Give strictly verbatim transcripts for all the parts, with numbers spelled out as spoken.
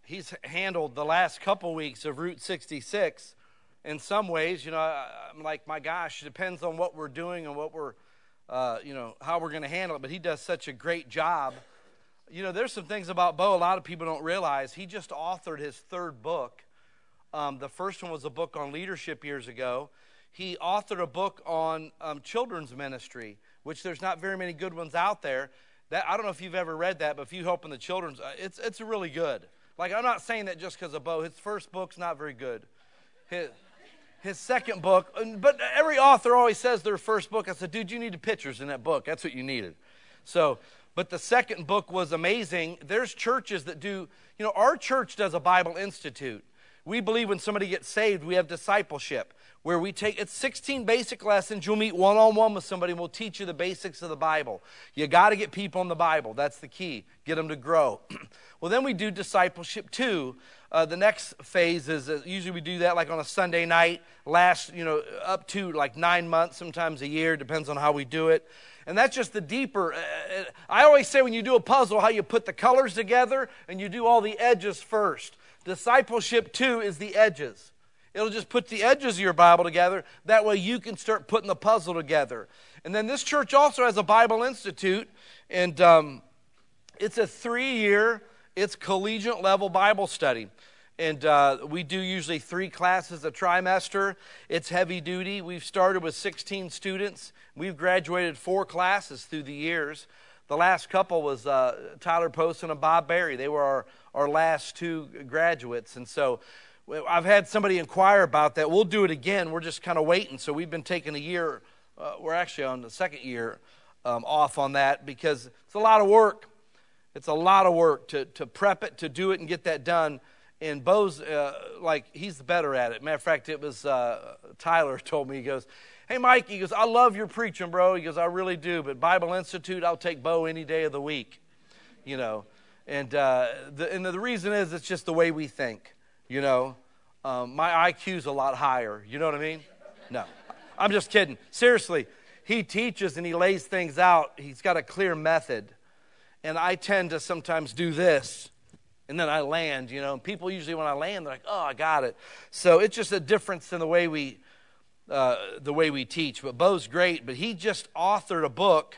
he's handled the last couple weeks of Route sixty-six. In some ways, you know, I, I'm like, my gosh, it depends on what we're doing and what we're, uh, you know, how we're going to handle it. But he does such a great job. You know, there's some things about Bo a lot of people don't realize. He just authored his third book. Um, the first one was a book on leadership years ago. He authored a book on um, children's ministry, which there's not very many good ones out there. That I don't know if you've ever read that, but if you help in the children's, uh, it's it's really good. Like, I'm not saying that just because of Bo. His first book's not very good. His, his second book, but every author always says their first book. I said, dude, you needed pictures in that book. That's what you needed. So, but the second book was amazing. There's churches that do, you know, our church does a Bible Institute. We believe when somebody gets saved, we have discipleship, where we take, it's sixteen basic lessons. You'll meet one-on-one with somebody, and we'll teach you the basics of the Bible. You got to get people in the Bible. That's the key. Get them to grow. Well, then we do discipleship too. Uh, the next phase is, uh, usually we do that like on a Sunday night, last, you know, up to like nine months, sometimes a year, depends on how we do it. And that's just the deeper. Uh, I always say when you do a puzzle, how you put the colors together and you do all the edges first. Discipleship two is the edges. It'll just put the edges of your Bible together. That way you can start putting the puzzle together. And then this church also has a Bible Institute. And um, it's a three-year, it's collegiate level Bible study. And uh, we do usually three classes a trimester. It's heavy duty. We've started with sixteen students. We've graduated four classes through the years. The last couple was uh, Tyler Poston and Bob Berry. They were our, our last two graduates. And so I've had somebody inquire about that. We'll do it again. We're just kind of waiting. So we've been taking a year. Uh, we're actually on the second year um, off on that because it's a lot of work. It's a lot of work to, to prep it, to do it, and get that done. And Bo's, uh, like, he's better at it. Matter of fact, it was uh, Tyler told me, he goes, hey, Mike, he goes, I love your preaching, bro. He goes, I really do. But Bible Institute, I'll take Bo any day of the week, you know. And, uh, the, and the reason is it's just the way we think, you know. Um, my I Q's a lot higher. You know what I mean? No, I'm just kidding. Seriously, he teaches and he lays things out. He's got a clear method. And I tend to sometimes do this. And then I land, you know. And people usually when I land, they're like, oh, I got it. So it's just a difference in the way we uh, the way we teach. But Bo's great. But he just authored a book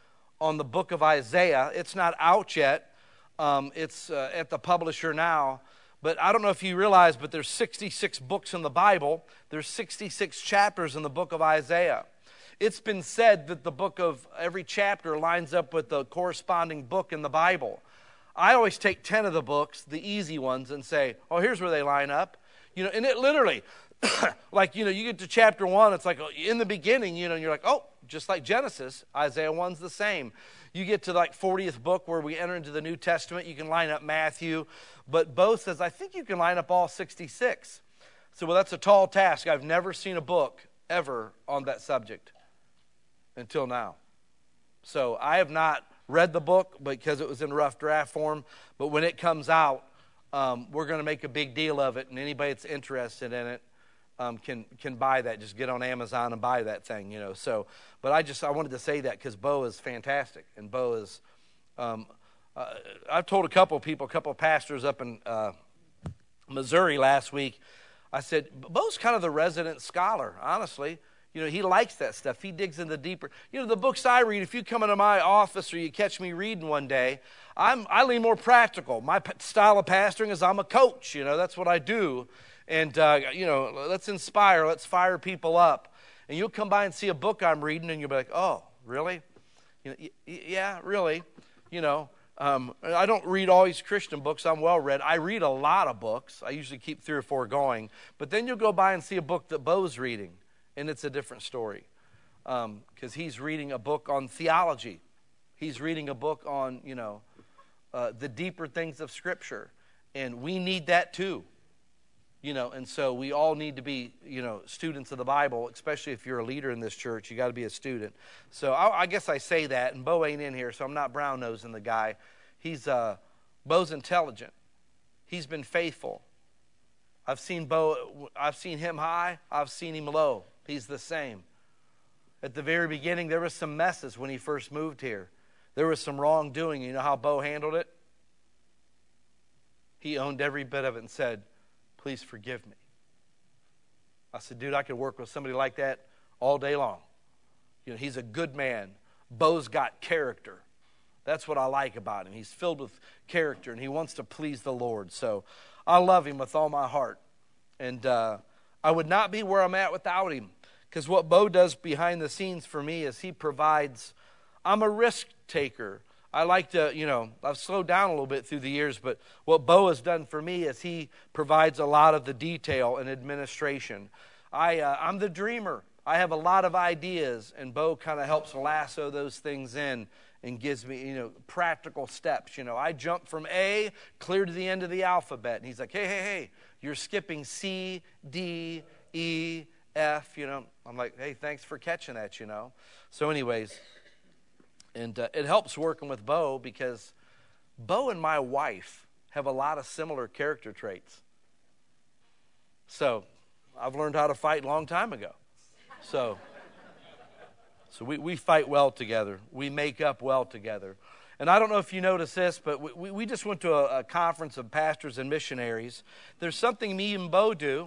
on the book of Isaiah. It's not out yet. Um, it's uh, at the publisher now. But I don't know if you realize, but there's sixty-six books in the Bible. There's sixty-six chapters in the book of Isaiah. It's been said that the book of every chapter lines up with the corresponding book in the Bible. I always take ten of the books, the easy ones, and say, oh, here's where they line up. You know, and it literally, like, you know, you get to chapter one, it's like in the beginning, you know, and you're like, oh, just like Genesis, Isaiah one's the same. You get to like fortieth book where we enter into the New Testament, you can line up Matthew. But Bo says, I think you can line up all sixty-six. So, well, that's a tall task. I've never seen a book ever on that subject until now. So I have not read the book because it was in rough draft form. But when it comes out, um, we're going to make a big deal of it. And anybody that's interested in it um, can can buy that. Just get on Amazon and buy that thing, you know. So, but I just I wanted to say that because Bo is fantastic. And Bo is, um, uh, I've told a couple of people, a couple of pastors up in uh, Missouri last week, I said, Bo's kind of the resident scholar, honestly. You know, he likes that stuff. He digs into deeper. You know, the books I read, if you come into my office or you catch me reading one day, I'm, I lean more practical. My p- style of pastoring is I'm a coach. You know, that's what I do. And, uh, you know, let's inspire. Let's fire people up. And you'll come by and see a book I'm reading, and you'll be like, oh, really? You know, y- yeah, really. You know, um, I don't read all these Christian books. I'm well-read. I read a lot of books. I usually keep three or four going. But then you'll go by and see a book that Bo's reading. And it's a different story because um, he's reading a book on theology. He's reading a book on, you know, uh, the deeper things of Scripture. And we need that too. You know, and so we all need to be, you know, students of the Bible, especially if you're a leader in this church. You got to be a student. So I, I guess I say that, and Bo ain't in here, so I'm not brown-nosing the guy. He's, uh, Bo's intelligent. He's been faithful. I've seen Bo, I've seen him high, I've seen him low. He's the same. At the very beginning, there was some messes when he first moved here. There was some wrongdoing. You know how Bo handled it? He owned every bit of it and said, please forgive me. I said, dude, I could work with somebody like that all day long. You know, he's a good man. Bo's got character. That's what I like about him. He's filled with character, and he wants to please the Lord. So I love him with all my heart. And uh, I would not be where I'm at without him. Because what Bo does behind the scenes for me is he provides, I'm a risk taker. I like to, you know, I've slowed down a little bit through the years, but what Bo has done for me is he provides a lot of the detail and administration. I, uh, I'm the dreamer. I have a lot of ideas, and Bo kind of helps lasso those things in and gives me, you know, practical steps. You know, I jump from A clear to the end of the alphabet, and he's like, hey, hey, hey, you're skipping C, D, E, F, you know. I'm like, hey, thanks for catching that, you know. So anyways, and uh, it helps working with Bo because Bo and my wife have a lot of similar character traits. So I've learned how to fight a long time ago. So, so we, we fight well together. We make up well together. And I don't know if you noticed this, but we, we just went to a, a conference of pastors and missionaries. There's something me and Bo do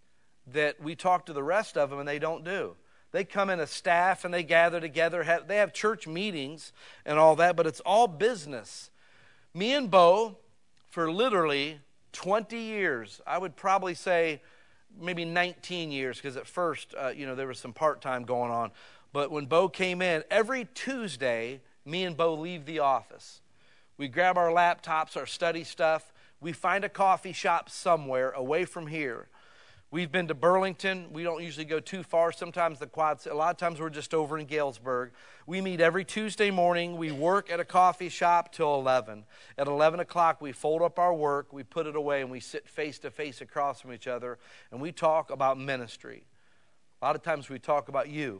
that we talk to the rest of them and they don't do. They come in as staff and they gather together. Have, they have church meetings and all that, but it's all business. Me and Bo, for literally twenty years, I would probably say maybe nineteen years, because at first, uh, you know, there was some part-time going on. But when Bo came in, every Tuesday, me and Bo leave the office. We grab our laptops, our study stuff. We find a coffee shop somewhere away from here. We've been to Burlington. We don't usually go too far. Sometimes the quad, a lot of times we're just over in Galesburg. We meet every Tuesday morning. We work at a coffee shop till eleven. At eleven o'clock, we fold up our work, we put it away, and we sit face to face across from each other, and we talk about ministry. A lot of times we talk about you.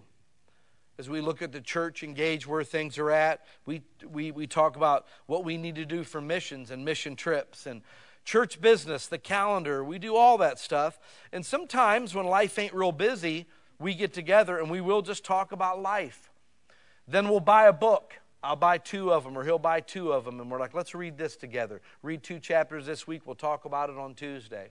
As we look at the church, engage where things are at, we, we, we talk about what we need to do for missions and mission trips and church business, the calendar. We do all that stuff. And sometimes when life ain't real busy, we get together and we will just talk about life. Then we'll buy a book. I'll buy two of them, or he'll buy two of them, and we're like, let's read this together. Read two chapters this week. We'll talk about it on Tuesday.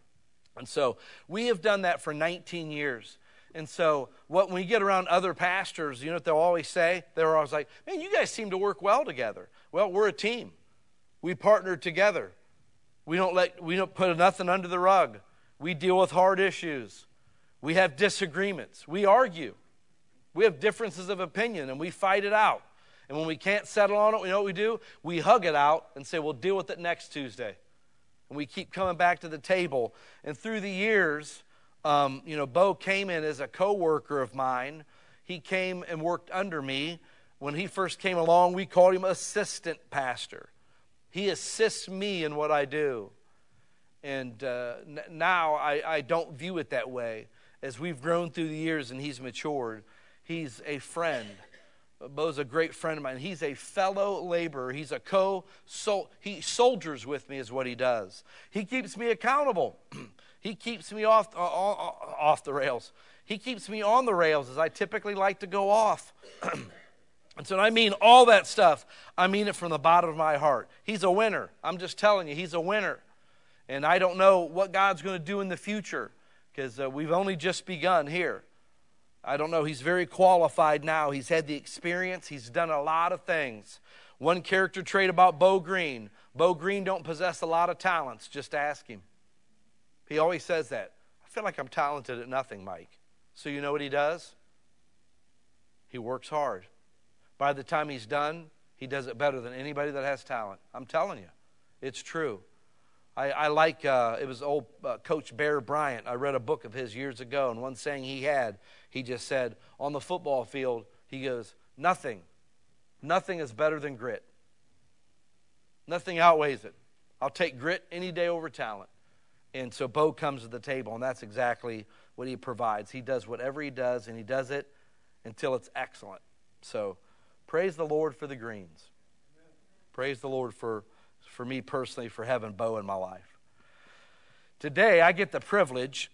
And so we have done that for nineteen years. And so what, when we get around other pastors, you know what they'll always say? They're always like, man, you guys seem to work well together. Well, we're a team. We partner together. We don't let we don't put nothing under the rug. We deal with hard issues. We have disagreements. We argue. We have differences of opinion, and we fight it out. And when we can't settle on it, you know what we do? We hug it out and say, we'll deal with it next Tuesday. And we keep coming back to the table. And through the years, um, you know, Bo came in as a co-worker of mine. He came and worked under me. When he first came along, we called him assistant pastor. He assists me in what I do. And uh, n- now I, I don't view it that way. As we've grown through the years and he's matured, he's a friend. Bo's a great friend of mine. He's a fellow laborer. He's a co-sol. He soldiers with me is what he does. He keeps me accountable. He keeps me off, uh, off the rails. He keeps me on the rails, as I typically like to go off. And so I mean all that stuff. I mean it from the bottom of my heart. He's a winner. I'm just telling you, he's a winner. And I don't know what God's going to do in the future, because uh, we've only just begun here. I don't know. He's very qualified now. He's had the experience. He's done a lot of things. One character trait about Bo Green. Bo Green don't possess a lot of talents. Just ask him. He always says that. I feel like I'm talented at nothing, Mike. So you know what he does? He works hard. By the time he's done, he does it better than anybody that has talent. I'm telling you. It's true. I, I like, uh, it was old uh, Coach Bear Bryant. I read a book of his years ago, and one saying he had, he just said, on the football field, he goes, nothing, nothing is better than grit. Nothing outweighs it. I'll take grit any day over talent. And so Bo comes to the table, and that's exactly what he provides. He does whatever he does, and he does it until it's excellent. So praise the Lord for the Greens. Praise the Lord for, for me personally, for having Bo in my life. Today, I get the privilege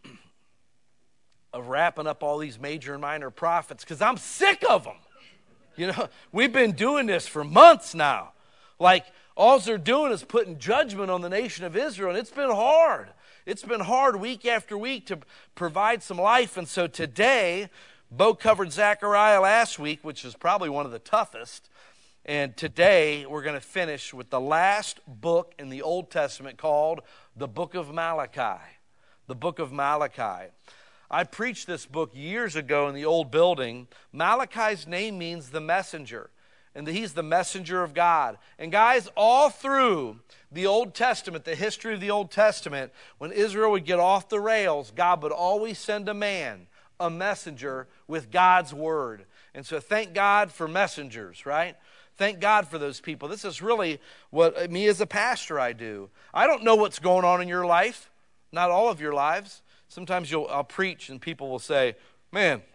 of wrapping up all these major and minor prophets because I'm sick of them. You know, we've been doing this for months now. Like, All they're doing is putting judgment on the nation of Israel, and it's been hard. It's been hard week after week to provide some life, and so today, Bo covered Zechariah last week, which is probably one of the toughest, and today we're going to finish with the last book in the Old Testament called the Book of Malachi. The Book of Malachi. I preached this book years ago in the old building. Malachi's name means the messenger, and he's the messenger of God. And guys, all through the Old Testament, the history of the Old Testament, when Israel would get off the rails, God would always send a man, a messenger with God's word. And so thank God for messengers, right? Thank God for those people. This is really what me as a pastor I do. I don't know what's going on in your life, not all of your lives. Sometimes you'll, I'll preach and people will say, man,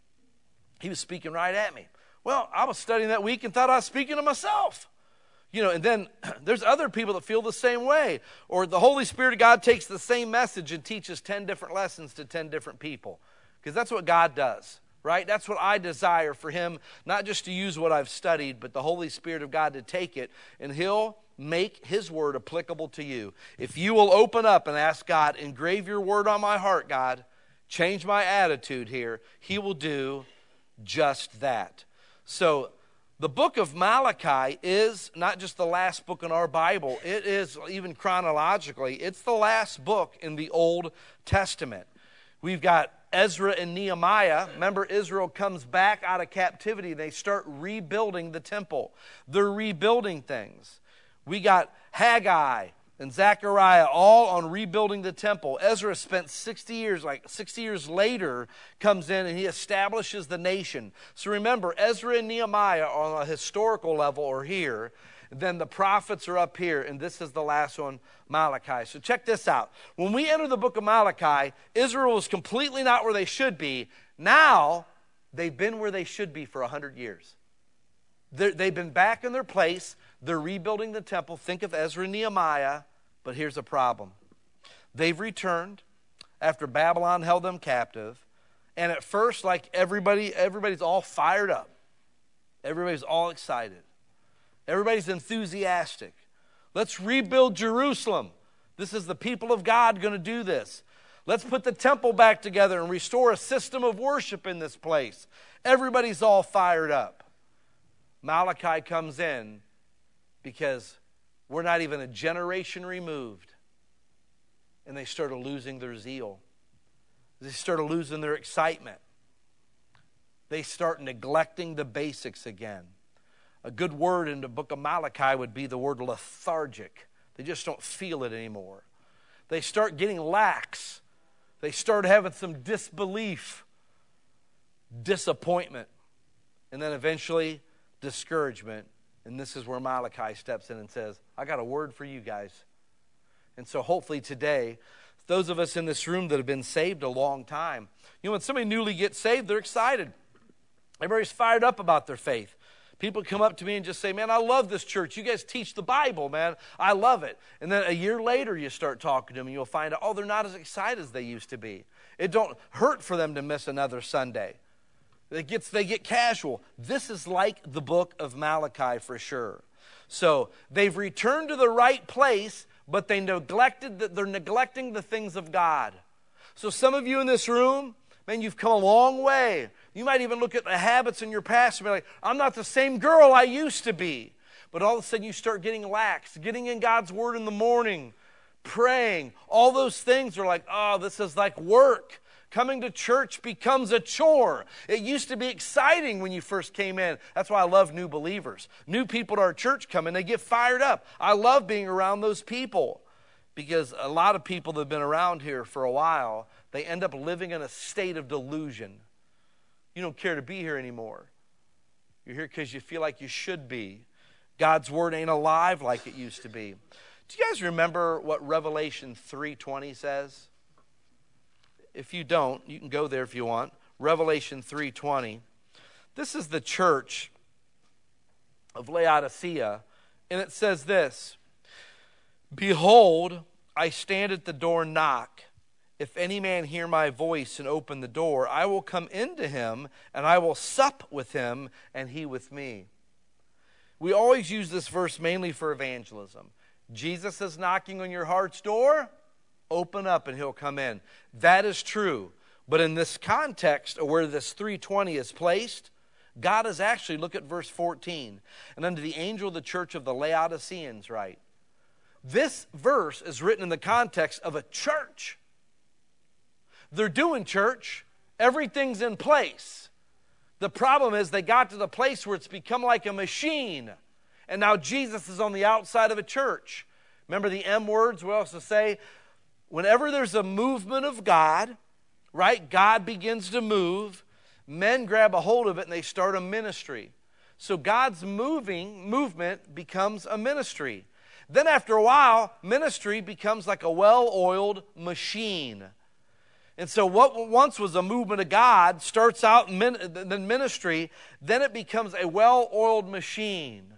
he was speaking right at me. Well, I was studying that week and thought I was speaking to myself. You know, and then there's other people that feel the same way. Or the Holy Spirit of God takes the same message and teaches ten different lessons to ten different people. Because that's what God does, right? That's what I desire for him, not just to use what I've studied, but the Holy Spirit of God to take it, and he'll make his word applicable to you. If you will open up and ask God, engrave your word on my heart, God, change my attitude here, he will do just that. So the book of Malachi is not just the last book in our Bible, it is even chronologically, it's the last book in the Old Testament. We've got Ezra and Nehemiah. Remember, Israel comes back out of captivity. They start rebuilding the temple. They're rebuilding things. We got Haggai and Zechariah all on rebuilding the temple. Ezra spent sixty years, like sixty years later, comes in and he establishes the nation. So remember, Ezra and Nehemiah on a historical level are here. Then the prophets are up here, and this is the last one, Malachi. So check this out. When we enter the book of Malachi, Israel was completely not where they should be. Now, they've been where they should be for one hundred years. They're, they've been back in their place. They're rebuilding the temple. Think of Ezra and Nehemiah, but here's a problem. They've returned after Babylon held them captive, and at first, like everybody, everybody's all fired up. Everybody's all excited. Everybody's enthusiastic. Let's rebuild Jerusalem. This is the people of God going to do this. Let's put the temple back together and restore a system of worship in this place. Everybody's all fired up. Malachi comes in because we're not even a generation removed. And they started losing their zeal. They started losing their excitement. They start neglecting the basics again. A good word in the book of Malachi would be the word lethargic. They just don't feel it anymore. They start getting lax. They start having some disbelief, disappointment, and then eventually discouragement. And this is where Malachi steps in and says, I got a word for you guys. And so hopefully today, those of us in this room that have been saved a long time, you know, when somebody newly gets saved, they're excited. Everybody's fired up about their faith. People come up to me and just say, man, I love this church. You guys teach the Bible, man. I love it. And then a year later, you start talking to them, and you'll find out, oh, they're not as excited as they used to be. It don't hurt for them to miss another Sunday. It gets, they get casual. This is like the book of Malachi for sure. So they've returned to the right place, but they neglected the, they're neglecting the things of God. So some of you in this room, man, you've come a long way. You might even look at the habits in your past and be like, I'm not the same girl I used to be. But all of a sudden you start getting lax, getting in God's word in the morning, praying. All those things are like, oh, this is like work. Coming to church becomes a chore. It used to be exciting when you first came in. That's why I love new believers. New people to our church come in, they get fired up. I love being around those people because a lot of people that have been around here for a while, they end up living in a state of delusion. You don't care to be here anymore. You're here because you feel like you should be. God's word ain't alive like it used to be. Do you guys remember what Revelation three twenty says? If you don't, you can go there if you want. Revelation three twenty. This is the church of Laodicea, and it says this, Behold, I stand at the door and knock. If any man hear my voice and open the door, I will come into him, and I will sup with him, and he with me. We always use this verse mainly for evangelism. Jesus is knocking on your heart's door. Open up and he'll come in. That is true. But in this context of where this three twenty is placed, God is actually, look at verse fourteen. And unto the angel of the church of the Laodiceans write. This verse is written in the context of a church. They're doing church. Everything's in place. The problem is they got to the place where it's become like a machine. And now Jesus is on the outside of a church. Remember the M words? We also say, whenever there's a movement of God, right? God begins to move. Men grab a hold of it and they start a ministry. So God's moving movement becomes a ministry. Then after a while, ministry becomes like a well-oiled machine. And so what once was a movement of God starts out in the ministry, then it becomes a well-oiled machine.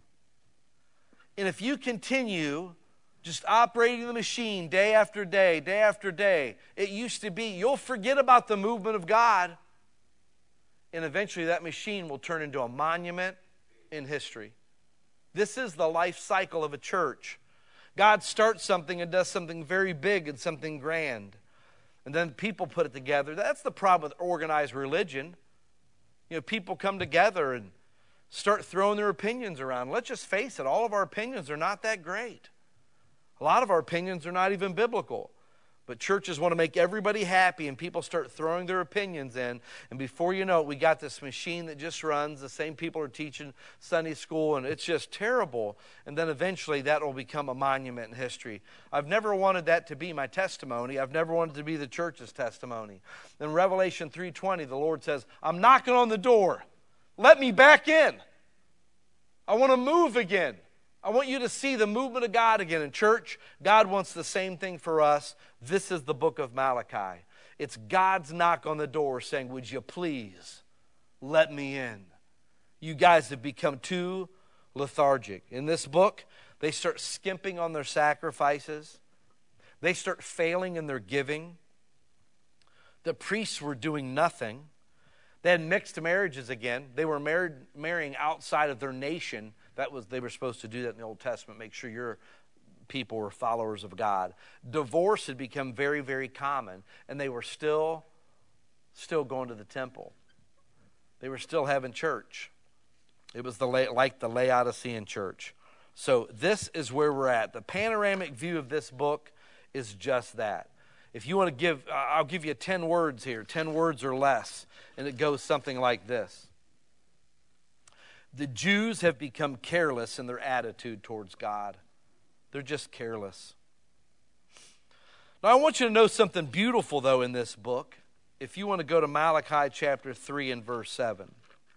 And if you continue just operating the machine day after day, day after day, it used to be, you'll forget about the movement of God. And eventually that machine will turn into a monument in history. This is the life cycle of a church. God starts something and does something very big and something grand. And then people put it together. That's the problem with organized religion. You know, people come together and start throwing their opinions around. Let's just face it, all of our opinions are not that great. A lot of our opinions are not even biblical. But churches want to make everybody happy, and people start throwing their opinions in. And before you know it, we got this machine that just runs. The same people are teaching Sunday school, and it's just terrible. And then eventually that will become a monument in history. I've never wanted that to be my testimony. I've never wanted to be the church's testimony. In Revelation three twenty, the Lord says, I'm knocking on the door. Let me back in. I want to move again. I want you to see the movement of God again. In church, God wants the same thing for us. This is the book of Malachi. It's God's knock on the door saying, would you please let me in? You guys have become too lethargic. In this book, they start skimping on their sacrifices. They start failing in their giving. The priests were doing nothing. They had mixed marriages again. They were married, marrying outside of their nation. That was, they were supposed to do that in the Old Testament, make sure your people were followers of God. Divorce had become very, very common, and they were still, still going to the temple. They were still having church. It was the like the Laodicean church. So this is where we're at. The panoramic view of this book is just that. If you want to give, I'll give you ten words here, ten words or less, and it goes something like this. The Jews have become careless in their attitude towards God. They're just careless. Now I want you to know something beautiful, though, in this book. If you want to go to Malachi chapter three and verse seven.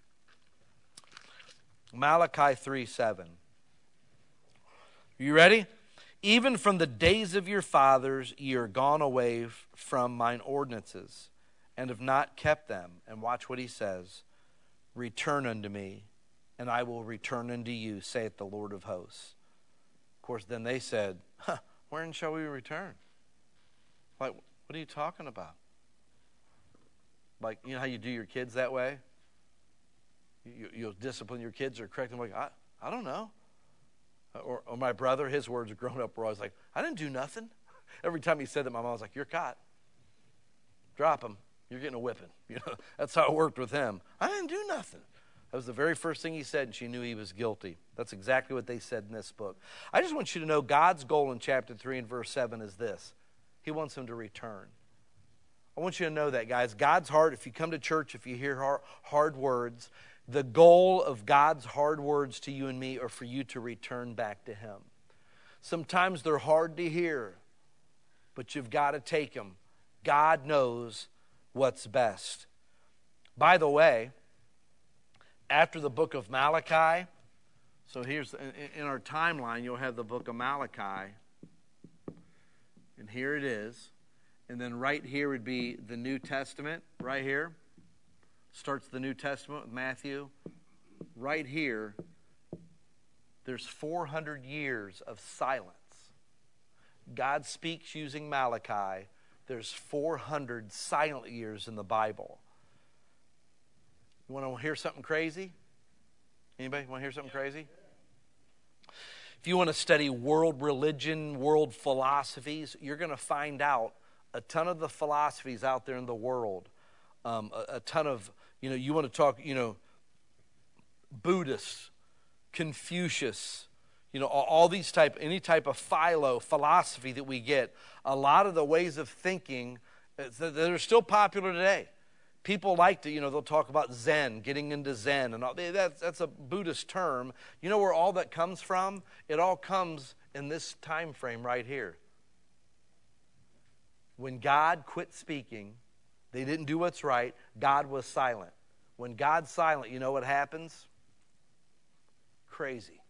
Malachi three seven. You ready? Even from the days of your fathers ye are gone away from mine ordinances, and have not kept them. And watch what he says. Return unto me, and I will return unto you, saith the Lord of hosts. Of course, then they said, huh, wherein shall we return? Like, what are you talking about? Like, you know how you do your kids that way? You, you'll discipline your kids or correct them like, I, I don't know. Or, or my brother, his words growing up were always like, I didn't do nothing. Every time he said that, my mom was like, you're caught. Drop him. You're getting a whipping. You know, that's how it worked with him. I didn't do nothing. That was the very first thing he said, and she knew he was guilty. That's exactly what they said in this book. I just want you to know God's goal in chapter three and verse seven is this. He wants him to return. I want you to know that, guys. God's heart, if you come to church, if you hear hard, hard words, the goal of God's hard words to you and me are for you to return back to him. Sometimes they're hard to hear, but you've got to take them. God knows what's best. By the way, after the book of Malachi, so here's, in our timeline, you'll have the book of Malachi. And here it is. And then right here would be the New Testament, right here. Starts the New Testament with Matthew. Right here, there's four hundred years of silence. God speaks using Malachi. There's four hundred silent years in the Bible. You want to hear something crazy? Anybody want to hear something crazy? If you want to study world religion, world philosophies, you're going to find out a ton of the philosophies out there in the world. Um, a, a ton of, you know, you want to talk, you know, Buddhists, Confucius, you know, all, all these type, any type of philo, philosophy that we get, a lot of the ways of thinking that are still popular today. People like to, you know, they'll talk about Zen, getting into Zen, and all. That's, that's a Buddhist term. You know where all that comes from? It all comes in this time frame right here. When God quit speaking, they didn't do what's right, God was silent. When God's silent, you know what happens? Crazy.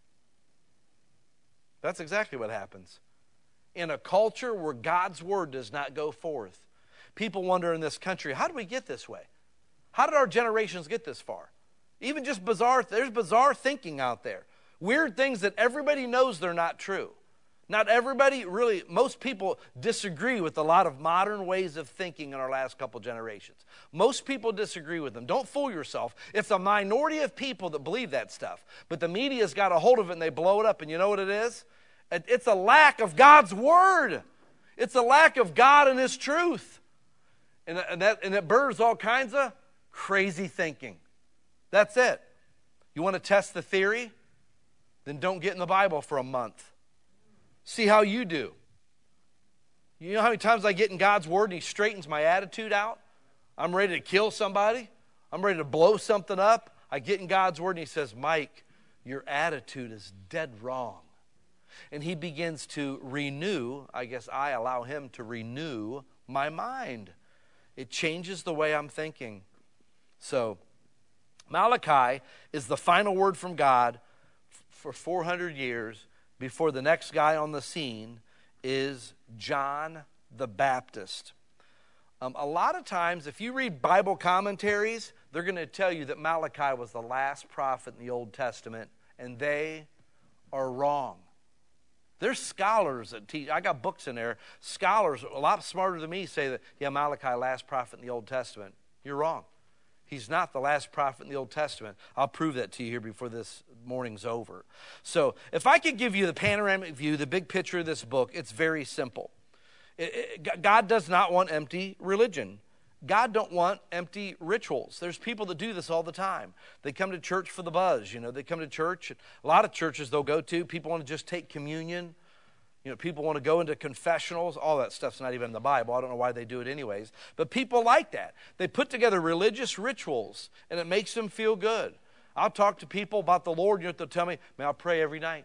That's exactly what happens. In a culture where God's word does not go forth, people wonder in this country, how did we get this way? How did our generations get this far? Even just bizarre, there's bizarre thinking out there. Weird things that everybody knows they're not true. Not everybody really, most people disagree with a lot of modern ways of thinking in our last couple generations. Most people disagree with them. Don't fool yourself. It's a minority of people that believe that stuff. But the media's got a hold of it and they blow it up. And you know what it is? It's a lack of God's word. It's a lack of God and His truth. And, and, that, and it births all kinds of crazy thinking. That's it. You want to test the theory? Then don't get in the Bible for a month. See how you do. You know how many times I get in God's word and He straightens my attitude out? I'm ready to kill somebody. I'm ready to blow something up. I get in God's word and He says, Mike, your attitude is dead wrong. And He begins to renew, I guess I allow Him to renew my mind. It changes the way I'm thinking. So, Malachi is the final word from God for four hundred years before the next guy on the scene is John the Baptist. Um, a lot of times, if you read Bible commentaries, they're going to tell you that Malachi was the last prophet in the Old Testament, and they are wrong. There's scholars that teach, I got books in there, scholars a lot smarter than me say that, yeah, Malachi, last prophet in the Old Testament. You're wrong. He's not the last prophet in the Old Testament. I'll prove that to you here before this morning's over. So if I could give you the panoramic view, the big picture of this book, it's very simple. It, it, God does not want empty religion. God don't want empty rituals. There's people that do this all the time. They come to church for the buzz. You know, they come to church. A lot of churches they'll go to, people want to just take communion. You know, people want to go into confessionals. All that stuff's not even in the Bible. I don't know why they do it anyways. But people like that. They put together religious rituals, and it makes them feel good. I'll talk to people about the Lord, and they'll tell me, man, I'll pray every night.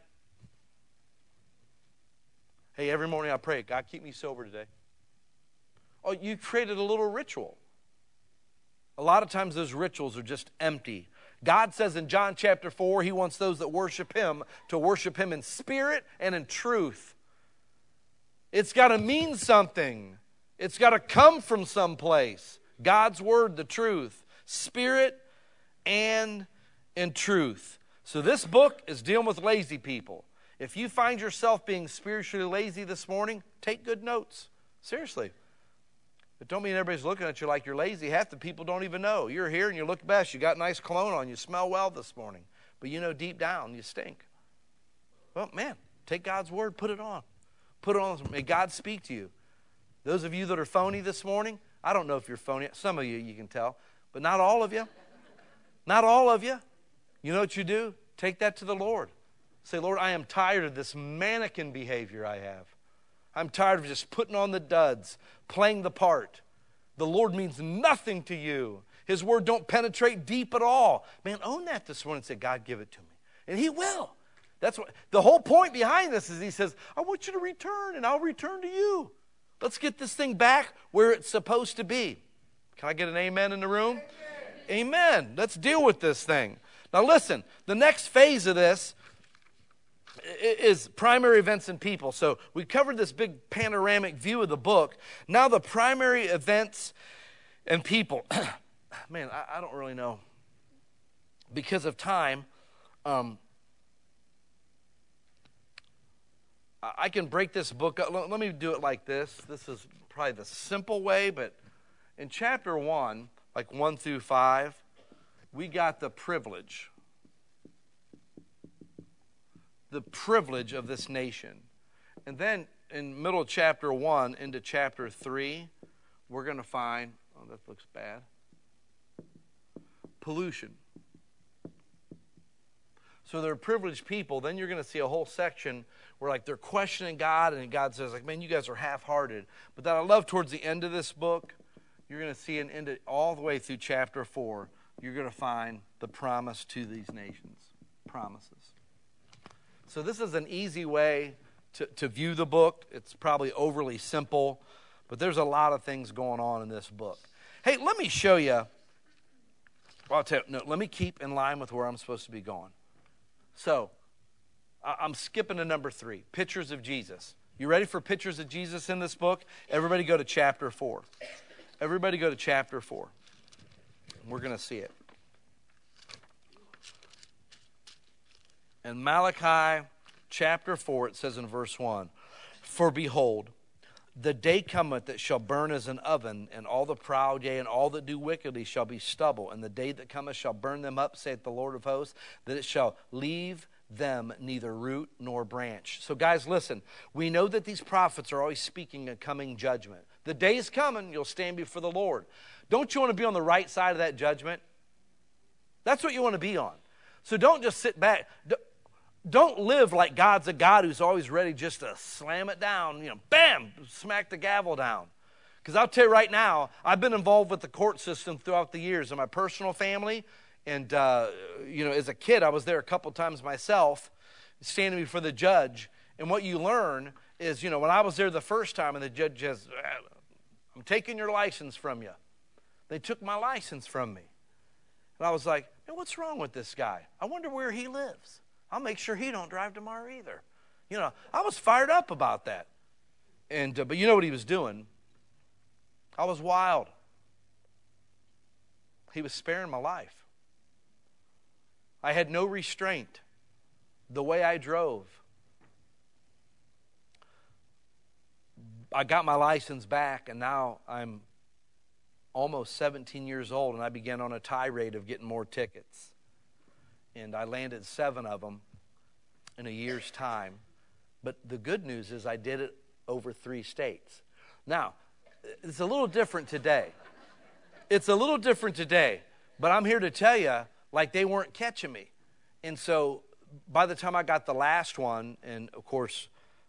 Hey, every morning I pray, God, keep me sober today. Oh, you created a little ritual. A lot of times those rituals are just empty. God says in John chapter four, He wants those that worship Him to worship Him in spirit and in truth. It's got to mean something. It's got to come from someplace. God's word, the truth. Spirit and in truth. So this book is dealing with lazy people. If you find yourself being spiritually lazy this morning, take good notes. Seriously. But don't mean everybody's looking at you like you're lazy. Half the people don't even know. You're here and you look best. You got nice cologne on. You smell well this morning. But you know deep down you stink. Well, man, take God's word, put it on. Put it on. May God speak to you. Those of you that are phony this morning, I don't know if you're phony. Some of you, you can tell. But not all of you. Not all of you. You know what you do? Take that to the Lord. Say, Lord, I am tired of this mannequin behavior I have. I'm tired of just putting on the duds, playing the part. The Lord means nothing to you. His word don't penetrate deep at all. Man, own that this morning and say, God, give it to me. And He will. That's what the whole point behind this is. He says, I want you to return and I'll return to you. Let's get this thing back where it's supposed to be. Can I get an amen in the room? Amen. Amen. Let's deal with this thing. Now listen, the next phase of this is primary events and people. So we covered this big panoramic view of the book. Now the primary events and people. Man, I, I don't really know. Because of time, um, I can break this book up. Let me do it like this. This is probably the simple way, but in chapter one, like one through five, we got the privilege. the privilege of this nation. And then in middle of chapter one into chapter three, we're going to find, oh, that looks bad, pollution. So they're privileged people. Then you're going to see a whole section where like they're questioning God, and God says, like, man, you guys are half-hearted. But that I love towards the end of this book, you're going to see an end all the way through chapter four, you're going to find the promise to these nations. Promises. So this is an easy way to, to view the book. It's probably overly simple, but there's a lot of things going on in this book. Hey, let me show you. Well, I'll tell you, no, let me keep in line with where I'm supposed to be going. So, I'm skipping to number three, pictures of Jesus. You ready for pictures of Jesus in this book? Everybody go to chapter four. Everybody go to chapter four. We're going to see it. In Malachi chapter four, it says in verse one, "For behold, the day cometh that shall burn as an oven, and all the proud, yea, and all that do wickedly shall be stubble. And the day that cometh shall burn them up, saith the Lord of hosts, that it shall leave them neither root nor branch." So guys, listen, we know that these prophets are always speaking of coming judgment. The day is coming, you'll stand before the Lord. Don't you want to be on the right side of that judgment? That's what you want to be on. So don't just sit back. Don't live like God's a God who's always ready just to slam it down, you know, bam, smack the gavel down. Because I'll tell you right now, I've been involved with the court system throughout the years in my personal family. And, uh, you know, as a kid, I was there a couple times myself, standing before the judge. And what you learn is, you know, when I was there the first time and the judge says, "I'm taking your license from you." They took my license from me. And I was like, man, what's wrong with this guy? I wonder where he lives. I'll make sure he don't drive tomorrow either. You know, I was fired up about that. And uh, but you know what he was doing? I was wild. He was sparing my life. I had no restraint. The way I drove. I got my license back, and now I'm almost seventeen years old, and I began on a tirade of getting more tickets. And I landed seven of them in a year's time. But the good news is I did it over three states. Now, it's a little different today. It's a little different today. But I'm here to tell you, like, they weren't catching me. And so by the time I got the last one, and of course,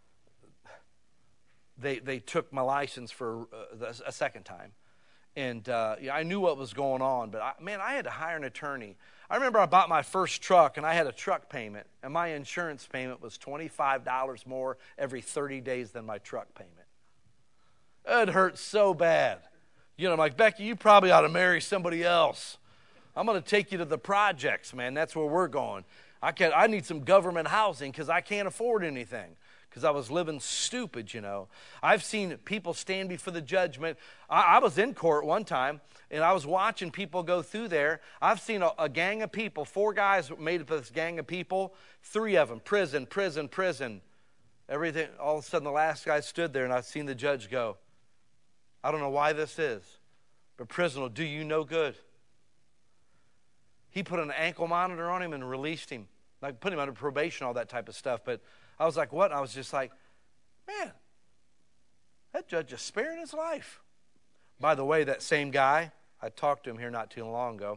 they they took my license for uh, a second time. And uh, yeah, I knew what was going on, but I, man, I had to hire an attorney. I remember I bought my first truck, and I had a truck payment, and my insurance payment was twenty-five dollars more every thirty days than my truck payment. It hurt so bad. You know, I'm like, Becky, you probably ought to marry somebody else. I'm going to take you to the projects, man. That's where we're going. I can't, I need some government housing because I can't afford anything. Because I was living stupid, you know. I've seen people stand before the judgment. I, I was in court one time, and I was watching people go through there. I've seen a, a gang of people, four guys made up of this gang of people, three of them, prison, prison, prison. Everything. All of a sudden, the last guy stood there, and I've seen the judge go, "I don't know why this is, but prison will do you no good." He put an ankle monitor on him and released him. Like, put him under probation, all that type of stuff, but I was like, what? And I was just like, man, that judge is sparing his life. By the way, that same guy, I talked to him here not too long ago.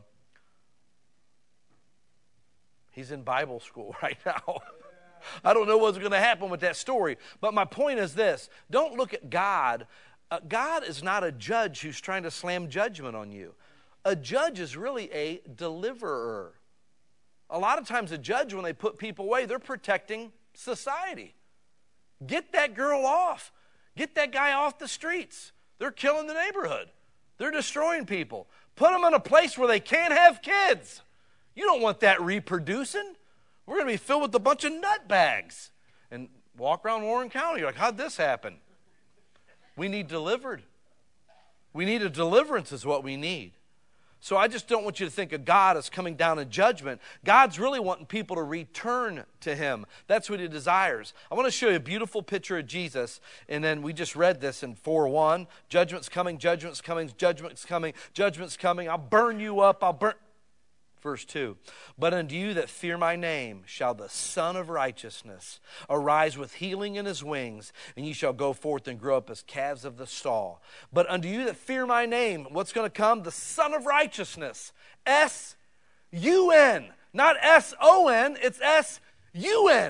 He's in Bible school right now. I don't know what's going to happen with that story. But my point is this. Don't look at God. Uh, God is not a judge who's trying to slam judgment on you. A judge is really a deliverer. A lot of times a judge, when they put people away, they're protecting society. Get that girl off. Get that guy off the streets. They're killing the neighborhood. They're destroying people. Put them in a place where they can't have kids. You don't want that reproducing. We're going to be filled with a bunch of nutbags. And walk around Warren County. You're like, how'd this happen? We need delivered. We need a deliverance is what we need. So I just don't want you to think of God as coming down in judgment. God's really wanting people to return to Him. That's what He desires. I want to show you a beautiful picture of Jesus. And then we just read this in four one. Judgment's coming, judgment's coming, judgment's coming, judgment's coming. I'll burn you up. I'll burn. verse two. But unto you that fear my name shall the Son of Righteousness arise with healing in his wings, and ye shall go forth and grow up as calves of the stall. But unto you that fear my name, what's going to come? The Son of Righteousness. S U N. Not S O N, it's S U N.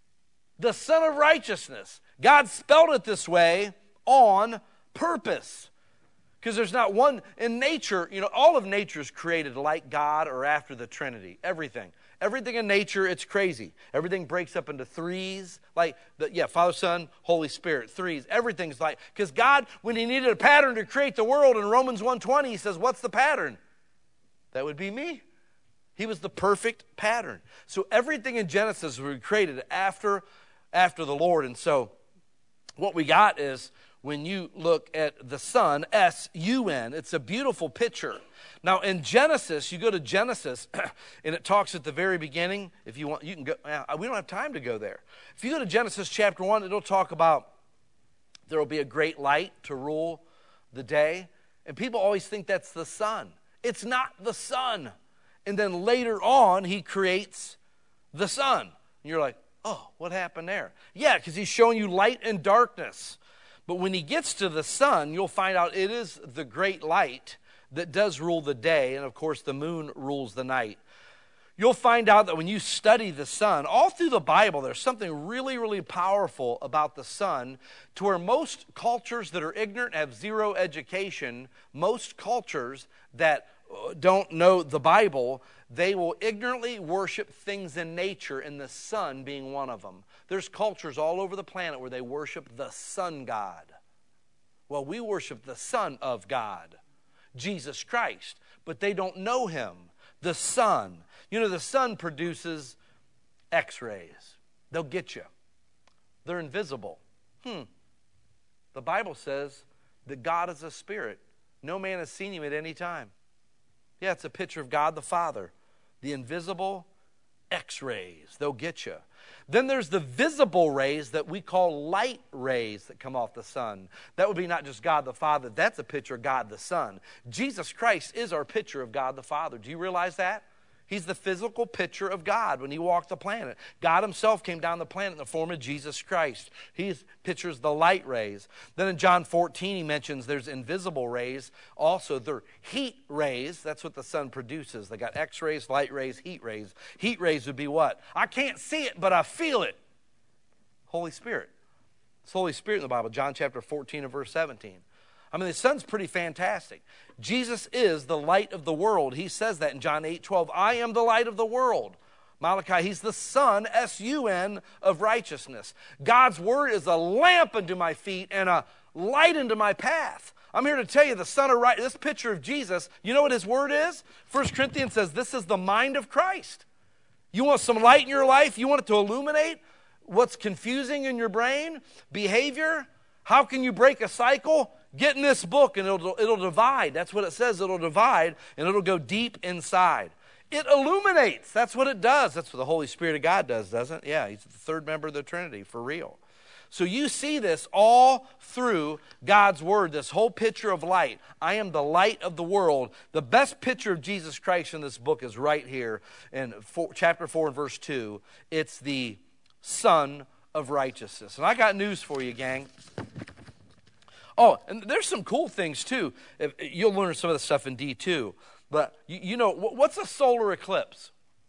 The Son of Righteousness. God spelled it this way on purpose. Because there's not one in nature, you know, all of nature is created like God or after the Trinity. Everything. Everything in nature, it's crazy. Everything breaks up into threes. Like, the, yeah, Father, Son, Holy Spirit, threes. Everything's like, because God, when he needed a pattern to create the world in Romans one twenty, he says, what's the pattern? That would be me. He was the perfect pattern. So everything in Genesis was created after, after the Lord. And so what we got is, when you look at the Son, S U N, it's a beautiful picture. Now in Genesis, you go to Genesis, and it talks at the very beginning. If you want, you can go. Uh, we don't have time to go there. If you go to Genesis chapter one, it'll talk about there will be a great light to rule the day. And people always think that's the sun. It's not the sun. And then later on, he creates the sun. And you're like, oh, what happened there? Yeah, because he's showing you light and darkness. But when he gets to the sun, you'll find out it is the great light that does rule the day. And, of course, the moon rules the night. You'll find out that when you study the sun, all through the Bible, there's something really, really powerful about the sun, to where most cultures that are ignorant, have zero education, most cultures that don't know the Bible, they will ignorantly worship things in nature, and the sun being one of them. There's cultures all over the planet where they worship the sun god. Well, we worship the Son of God, Jesus Christ, but they don't know him, the sun. You know, the sun produces x-rays. They'll get you. They're invisible. Hmm. The Bible says that God is a spirit. No man has seen him at any time. Yeah, it's a picture of God the Father. The invisible x-rays. They'll get you. Then there's the visible rays that we call light rays that come off the sun. That would be not just God the Father. That's a picture of God the Son. Jesus Christ is our picture of God the Father. Do you realize that? He's the physical picture of God when he walked the planet. God himself came down the planet in the form of Jesus Christ. He pictures the light rays. Then in John fourteen, he mentions there's invisible rays. Also, they're heat rays. That's what the sun produces. They got X-rays, light rays, heat rays. Heat rays would be what? I can't see it, but I feel it. Holy Spirit. It's Holy Spirit in the Bible. John chapter fourteen and verse seventeen. I mean, the sun's pretty fantastic. Jesus is the light of the world. He says that in John eight twelve. I am the light of the world. Malachi, he's the Son, S U N, of righteousness. God's word is a lamp unto my feet and a light unto my path. I'm here to tell you the Son of Right, this picture of Jesus, you know what his word is? First Corinthians says this is the mind of Christ. You want some light in your life? You want it to illuminate what's confusing in your brain? Behavior? How can you break a cycle? Get in this book and it'll, it'll divide. That's what it says. It'll divide and it'll go deep inside. It illuminates. That's what it does. That's what the Holy Spirit of God does, doesn't it? Yeah, he's the third member of the Trinity, for real. So you see this all through God's word, this whole picture of light. I am the light of the world. The best picture of Jesus Christ in this book is right here in four, chapter four and verse two. It's the Son of Righteousness. And I got news for you, gang. Oh, and there's some cool things, too. If, you'll learn some of the stuff in D two. But, you, you know, what's a solar eclipse?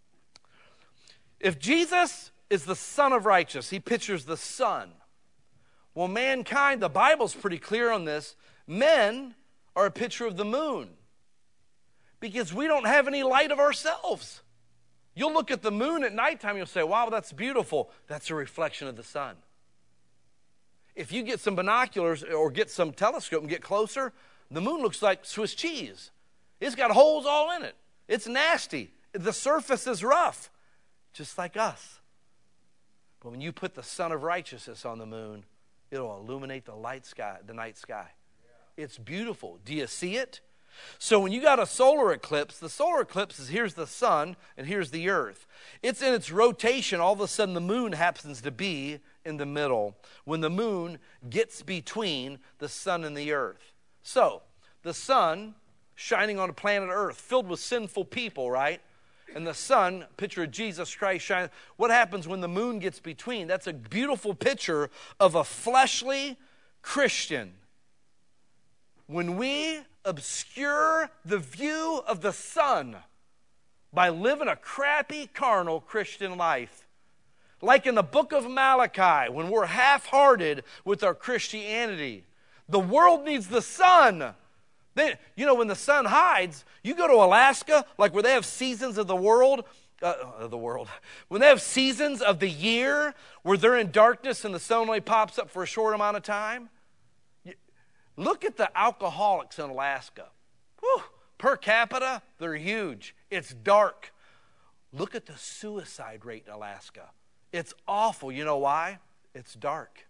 If Jesus is the Son of Righteousness, he pictures the sun. Well, mankind, the Bible's pretty clear on this. Men are a picture of the moon. Because we don't have any light of ourselves. You'll look at the moon at nighttime, you'll say, wow, that's beautiful. That's a reflection of the sun. If you get some binoculars or get some telescope and get closer, the moon looks like Swiss cheese. It's got holes all in it. It's nasty. The surface is rough, just like us. But when you put the Son of Righteousness on the moon, it'll illuminate the light sky, the night sky. Yeah. It's beautiful. Do you see it? So when you got a solar eclipse, the solar eclipse is here's the sun and here's the earth. It's in its rotation. All of a sudden the moon happens to be in the middle when the moon gets between the sun and the earth. So the sun shining on a planet Earth filled with sinful people, right? And the sun, picture of Jesus Christ shines. What happens when the moon gets between? That's a beautiful picture of a fleshly Christian. When we obscure the view of the sun by living a crappy, carnal Christian life. Like in the book of Malachi, when we're half-hearted with our Christianity. The world needs the sun. They, you know, when the sun hides, you go to Alaska, like where they have seasons of the world, uh, of the world, when they have seasons of the year where they're in darkness and the sun only pops up for a short amount of time. You, look at the alcoholics in Alaska. Whew, per capita, they're huge. It's dark. Look at the suicide rate in Alaska. It's awful. You know why? It's dark.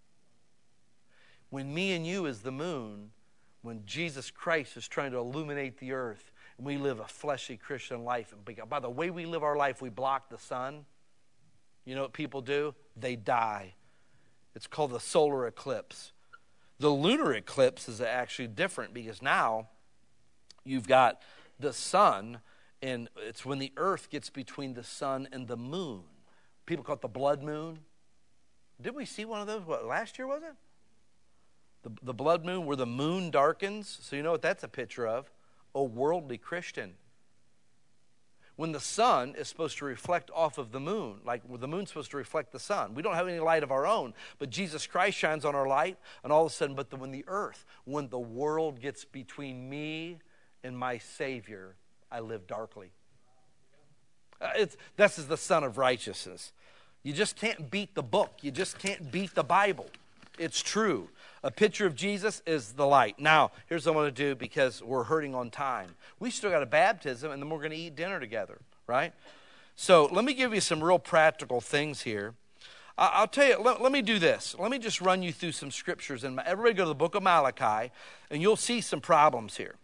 When me and you is the moon, when Jesus Christ is trying to illuminate the earth, and we live a fleshy Christian life, and by the way we live our life, we block the sun. You know what people do? They die. It's called the solar eclipse. The lunar eclipse is actually different because now you've got the sun, and it's when the earth gets between the sun and the moon. People call it the blood moon. Did we see one of those? What, last year, was it? The, the blood moon where the moon darkens. So you know what that's a picture of? A worldly Christian. When the sun is supposed to reflect off of the moon, like the moon's supposed to reflect the sun. We don't have any light of our own, but Jesus Christ shines on our light, and all of a sudden, but the, when the earth, when the world gets between me and my Savior, I live darkly. Uh, it's, this is the Son of Righteousness. You just can't beat the book. You just can't beat the Bible. It's true. A picture of Jesus is the light. Now, here's what I want to do because we're hurting on time. We still got a baptism, and then we're going to eat dinner together, right? So let me give you some real practical things here. I'll tell you, let, let me do this. Let me just run you through some scriptures. And everybody go to the book of Malachi, and you'll see some problems here.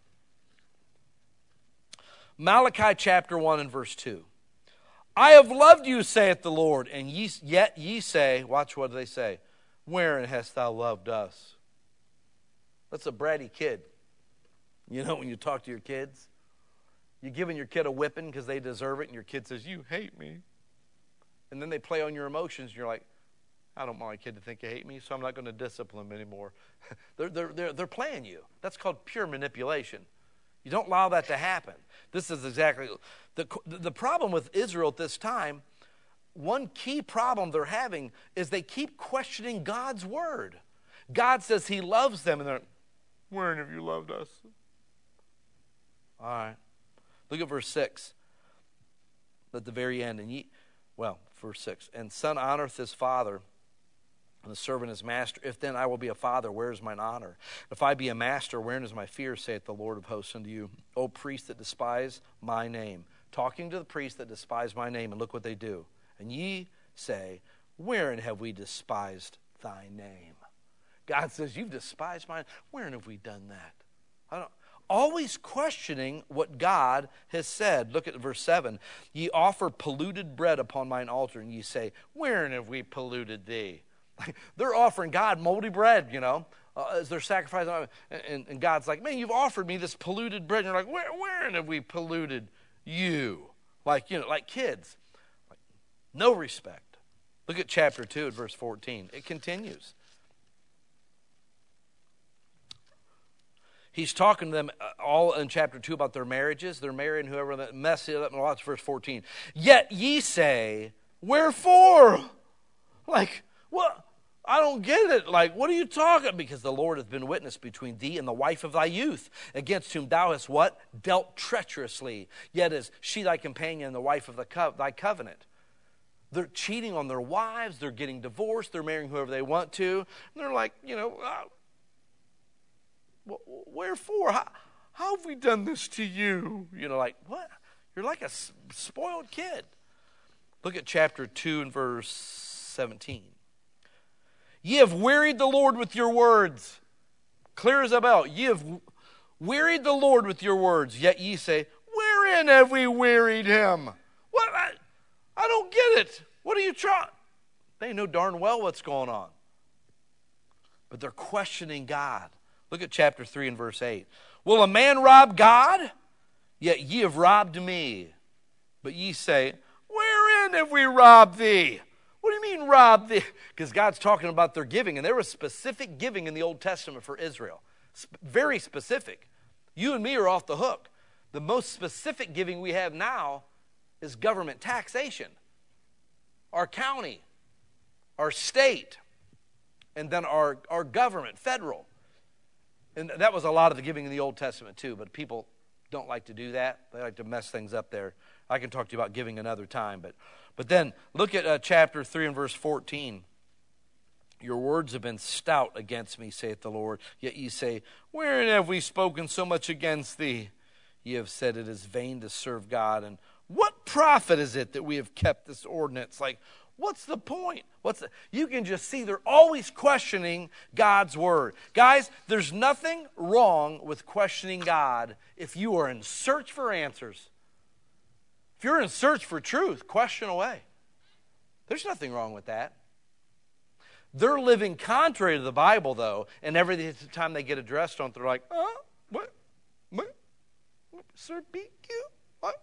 Malachi chapter one and verse two. I have loved you, saith the Lord, and ye, yet ye say, watch what they say, wherein hast thou loved us? That's a bratty kid. You know when you talk to your kids, you're giving your kid a whipping because they deserve it, and your kid says, you hate me. And then they play on your emotions, and you're like, I don't want my kid to think you hate me, so I'm not going to discipline him anymore. they're, they're, they're, they're playing you. That's called pure manipulation. You don't allow that to happen. This is exactly, the, the problem with Israel at this time, one key problem they're having is they keep questioning God's word. God says he loves them, and they're, wherein have you loved us? All right. Look at verse six. At the very end, and ye, well, verse six. And son honoreth his father, and the servant his master. If then I will be a father, where is mine honor? If I be a master, wherein is my fear, saith the Lord of hosts unto you, O priests that despise my name. Talking to the priests that despise my name, and look what they do. And ye say, wherein have we despised thy name? God says, you've despised mine. Wherein have we done that? I don't, always questioning what God has said. Look at verse seven. Ye offer polluted bread upon mine altar, and ye say, wherein have we polluted thee? They're offering God moldy bread, you know, uh, as their sacrifice. And, and God's like, man, you've offered me this polluted bread. And you're like, where, wherein have we polluted you? Like, you know, like kids. Like, no respect. Look at chapter two at verse fourteen. It continues. He's talking to them all in chapter two about their marriages. They're marrying whoever that messed it up. And watch verse fourteen. Yet ye say, wherefore? Like, what? I don't get it. Like, what are you talking? Because the Lord hath been witness between thee and the wife of thy youth, against whom thou hast what? Dealt treacherously. Yet is she thy companion, the wife of the co- thy covenant. They're cheating on their wives. They're getting divorced. They're marrying whoever they want to. And they're like, you know, uh, wherefore? How, how have we done this to you? You know, like, what? You're like a spoiled kid. Look at chapter two and verse seventeen. Ye have wearied the Lord with your words. Clear as a bell. Ye have wearied the Lord with your words. Yet ye say, wherein have we wearied him? What? I, I don't get it. What are you trying? They know darn well what's going on. But they're questioning God. Look at chapter three and verse eight. Will a man rob God? Yet ye have robbed me. But ye say, wherein have we robbed thee? What do you mean robbed thee? Because God's talking about their giving, and there was specific giving in the Old Testament for Israel. Sp- very specific. You and me are off the hook. The most specific giving we have now is government taxation. Our county, our state, and then our, our government, federal. And that was a lot of the giving in the Old Testament too, but people don't like to do that. They like to mess things up there. I can talk to you about giving another time. But, but then look at uh, chapter three and verse fourteen. Your words have been stout against me, saith the Lord. Yet ye say, wherein have we spoken so much against thee? Ye have said it is vain to serve God. And what profit is it that we have kept this ordinance? Like, what's the point? What's the, you can just see they're always questioning God's word. Guys, there's nothing wrong with questioning God if you are in search for answers. If you're in search for truth, question away. There's nothing wrong with that. They're living contrary to the Bible, though, and every time they get addressed on it, they're like, oh, what? What? Sir, be cute? What?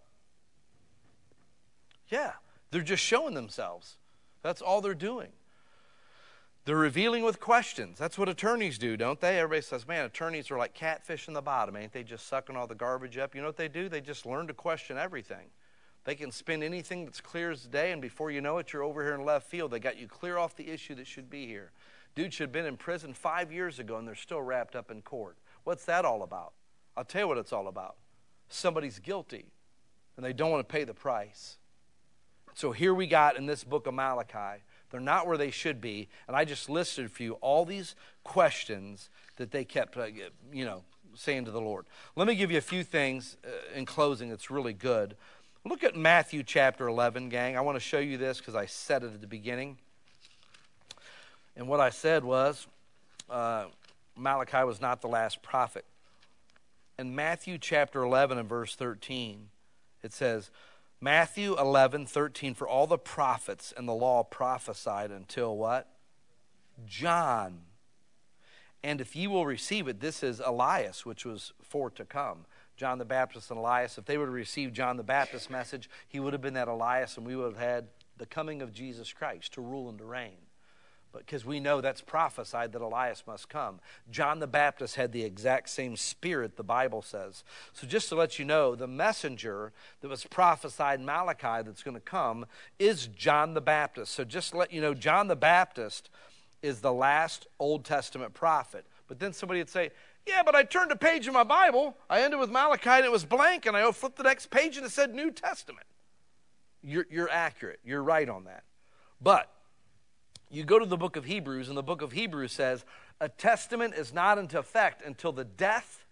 Yeah, they're just showing themselves. That's all they're doing. They're revealing with questions. That's what attorneys do, don't they? Everybody says, man, attorneys are like catfish in the bottom. Ain't they just sucking all the garbage up? You know what they do? They just learn to question everything. They can spin anything that's clear as day, and before you know it, you're over here in left field. They got you clear off the issue that should be here. Dude should have been in prison five years ago, and they're still wrapped up in court. What's that all about? I'll tell you what it's all about. Somebody's guilty, and they don't want to pay the price. So here we got in this book of Malachi, they're not where they should be, and I just listed for you all these questions that they kept, uh, you know, saying to the Lord. Let me give you a few things uh, in closing that's really good. Look at Matthew chapter eleven, gang. I want to show you this because I said it at the beginning. And what I said was uh, Malachi was not the last prophet. In Matthew chapter eleven and verse thirteen, it says, Matthew eleven, thirteen, for all the prophets and the law prophesied until what? John. And if ye will receive it, this is Elias, which was for to come. John the Baptist and Elias, if they would have received John the Baptist's message, he would have been that Elias, and we would have had the coming of Jesus Christ to rule and to reign. But because we know that's prophesied that Elias must come. John the Baptist had the exact same spirit, the Bible says. So just to let you know, the messenger that was prophesied in Malachi that's going to come is John the Baptist. So just to let you know, John the Baptist is the last Old Testament prophet. But then somebody would say, yeah, but I turned a page in my Bible. I ended with Malachi and it was blank, and I flipped the next page and it said New Testament. You're, you're accurate. You're right on that. But you go to the book of Hebrews, and the book of Hebrews says a testament is not into effect until the death,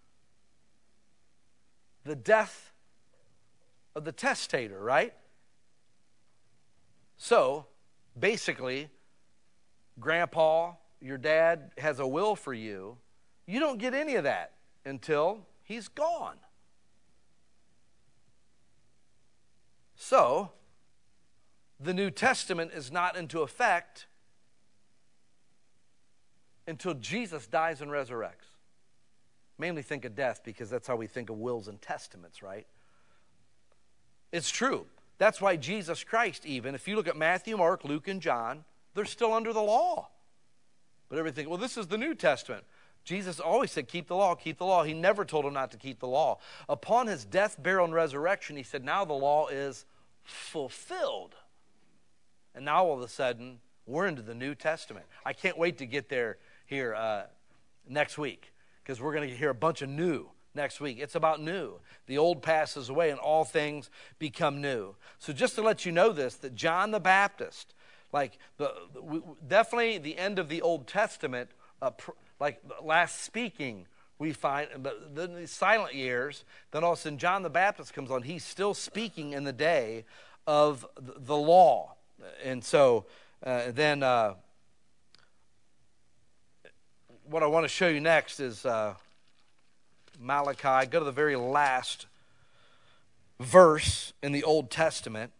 the death of the testator, right? So, basically, Grandpa, your dad has a will for you. You don't get any of that until he's gone. So, the New Testament is not into effect until Jesus dies and resurrects. Mainly think of death because that's how we think of wills and testaments, right? It's true. That's why Jesus Christ even, if you look at Matthew, Mark, Luke, and John, they're still under the law. But everything, well, this is the New Testament. Jesus always said, keep the law, keep the law. He never told them not to keep the law. Upon his death, burial, and resurrection, he said, now the law is fulfilled. And now all of a sudden, we're into the New Testament. I can't wait to get there here uh, next week because we're going to hear a bunch of new next week. It's about new. The old passes away and all things become new. So just to let you know this, that John the Baptist, like the, the definitely the end of the Old Testament, uh, pr- like last speaking, we find, but then the silent years, then all of a sudden John the Baptist comes on. He's still speaking in the day of the law. And so uh, then uh, what I want to show you next is uh, Malachi. Go to the very last verse in the Old Testament.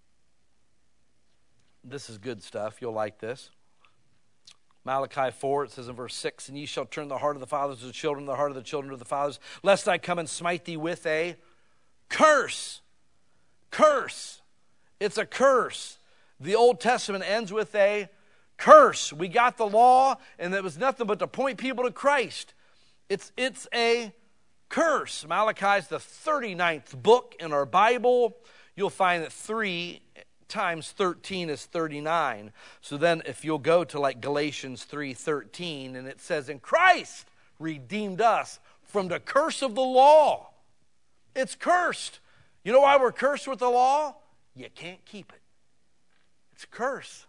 This is good stuff. You'll like this. Malachi four, it says in verse six, and ye shall turn the heart of the fathers to the children, the heart of the children to the fathers, lest I come and smite thee with a curse. curse. It's a curse. The Old Testament ends with a curse. We got the law, and it was nothing but to point people to Christ. It's, it's a curse. Malachi is the thirty-ninth book in our Bible. You'll find that three times thirteen is thirty-nine. So then if you'll go to like Galatians three thirteen, and it says, "In Christ redeemed us from the curse of the law." It's cursed. You know why we're cursed with the law? You can't keep it. It's a curse.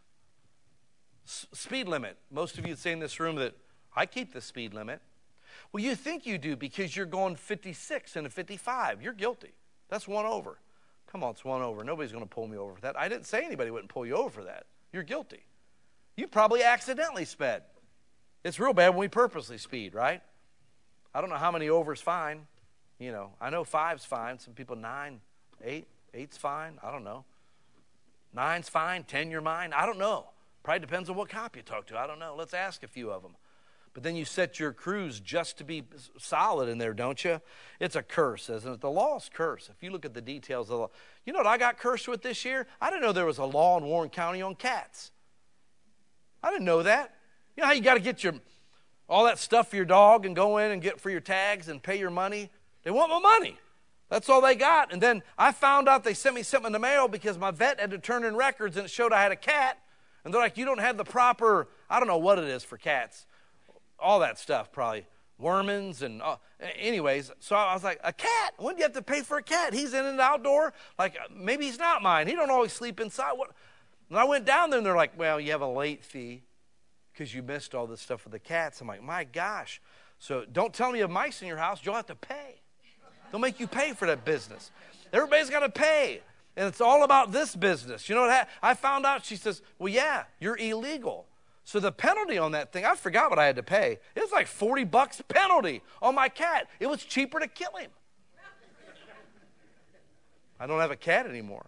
S- speed limit. Most of you say in this room that I keep the speed limit. Well, you think you do because you're going fifty-six and a fifty-five. You're guilty. That's one over. Come on, it's one over. Nobody's going to pull me over for that. I didn't say anybody wouldn't pull you over for that. You're guilty. You probably accidentally sped. It's real bad when we purposely speed, right? I don't know how many overs fine. You know, I know five's fine. Some people nine, eight, eight's fine. I don't know. Nine's fine. Ten, you're mine. I don't know. Probably depends on what cop you talk to. I don't know. Let's ask a few of them. But then you set your cruise just to be solid in there, don't you? It's a curse, isn't it? The law's curse. If you look at the details of the law. You know what I got cursed with this year? I didn't know there was a law in Warren County on cats. I didn't know that. You know how you got to get your all that stuff for your dog and go in and get for your tags and pay your money? They want my money. That's all they got. And then I found out they sent me something in the mail because my vet had to turn in records and it showed I had a cat. And they're like, you don't have the proper, I don't know what it is for cats. All that stuff, probably wormins and uh, anyways. So I was like, a cat? When do you have to pay for a cat? He's in and outdoor. Like maybe he's not mine. He don't always sleep inside. What? And I went down there and they're like, well, you have a late fee because you missed all this stuff with the cats. I'm like, my gosh. So don't tell me you have mice in your house. You'll have to pay. They'll make you pay for that business. Everybody's got to pay. And it's all about this business. You know what I, I found out? She says, well, yeah, you're illegal. So the penalty on that thing, I forgot what I had to pay. It was like forty bucks penalty on my cat. It was cheaper to kill him. I don't have a cat anymore.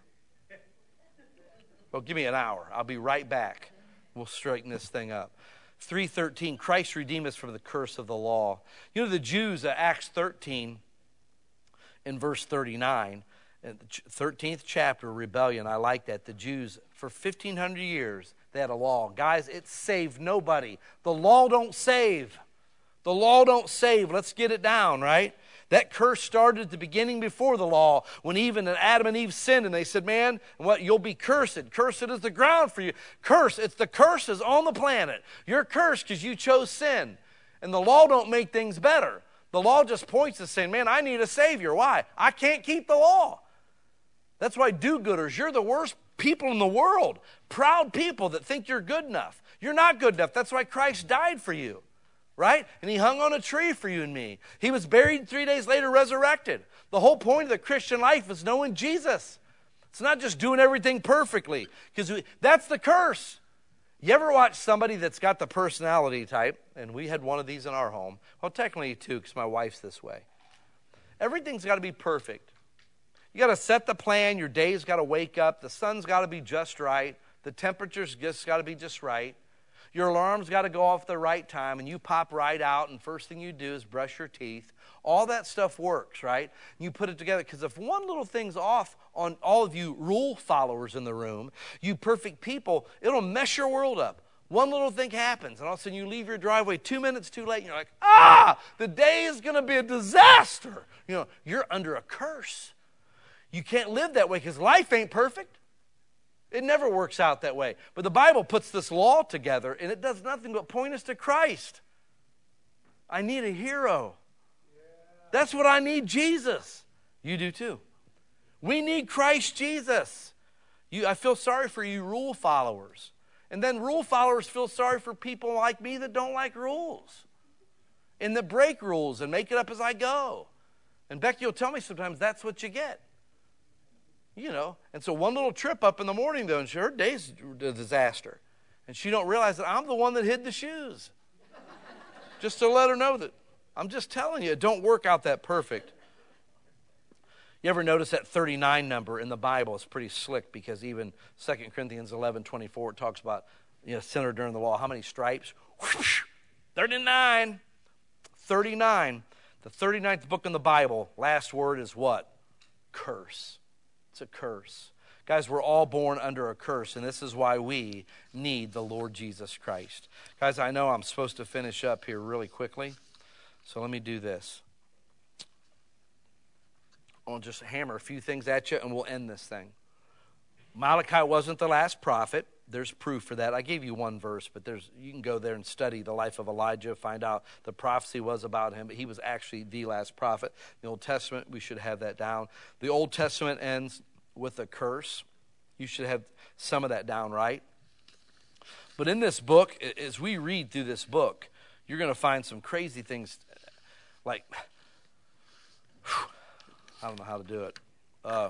Well, give me an hour. I'll be right back. We'll straighten this thing up. three thirteen, Christ redeemed us from the curse of the law. You know, the Jews, uh, Acts thirteen, in verse thirty-nine, in the thirteenth chapter, rebellion, I like that. The Jews, for fifteen hundred years, they had a law. Guys, it saved nobody. The law don't save. The law don't save. Let's get it down, right? That curse started at the beginning before the law when Eve and Adam and Eve sinned, and they said, man, what, you'll be cursed. Cursed is the ground for you. Curse, it's the curses on the planet. You're cursed because you chose sin. And the law don't make things better. The law just points to saying, man, I need a Savior. Why? I can't keep the law. That's why do-gooders, you're the worst people in the world. Proud people that think you're good enough. You're not good enough. That's why Christ died for you. Right? And he hung on a tree for you and me. He was buried, three days later resurrected. The whole point of the Christian life is knowing Jesus. It's not just doing everything perfectly. Because that's the curse. You ever watch somebody that's got the personality type, and we had one of these in our home. Well, technically two, because my wife's this way. Everything's got to be perfect. You got to set the plan. Your day's got to wake up. The sun's got to be just right. The temperature's just got to be just right. Your alarm's got to go off at the right time, and you pop right out, and first thing you do is brush your teeth. All that stuff works, right? You put it together, because if one little thing's off on all of you rule followers in the room, you perfect people, it'll mess your world up. One little thing happens, and all of a sudden you leave your driveway two minutes too late, and you're like, ah, the day is going to be a disaster. You know, you're under a curse. You can't live that way, because life ain't perfect. It never works out that way. But the Bible puts this law together, and it does nothing but point us to Christ. I need a hero. That's what I need, Jesus. You do too. We need Christ Jesus. You, I feel sorry for you rule followers. And then rule followers feel sorry for people like me that don't like rules. And that break rules and make it up as I go. And Becky will tell me sometimes that's what you get. You know, and so one little trip up in the morning, though, and her day's a disaster. And she don't realize that I'm the one that hid the shoes. Just to let her know that I'm just telling you, it don't work out that perfect. You ever notice that thirty-nine number in the Bible is pretty slick, because even Second Corinthians eleven twenty-four, it talks about, you know, sinner during the law. How many stripes? thirty-nine. thirty-nine. The thirty-ninth book in the Bible, last word is what? Curse. It's a curse. Guys, we're all born under a curse, and this is why we need the Lord Jesus Christ. Guys, I know I'm supposed to finish up here really quickly, so let me do this. I'll just hammer a few things at you, and we'll end this thing. Malachi wasn't the last prophet. There's proof for that. I gave you one verse, but there's you can go there and study the life of Elijah, find out the prophecy was about him, but he was actually the last prophet. The Old Testament, we should have that down. The Old Testament ends with a curse. You should have some of that down, right? But in this book, as we read through this book, you're going to find some crazy things like, whew, I don't know how to do it. Uh,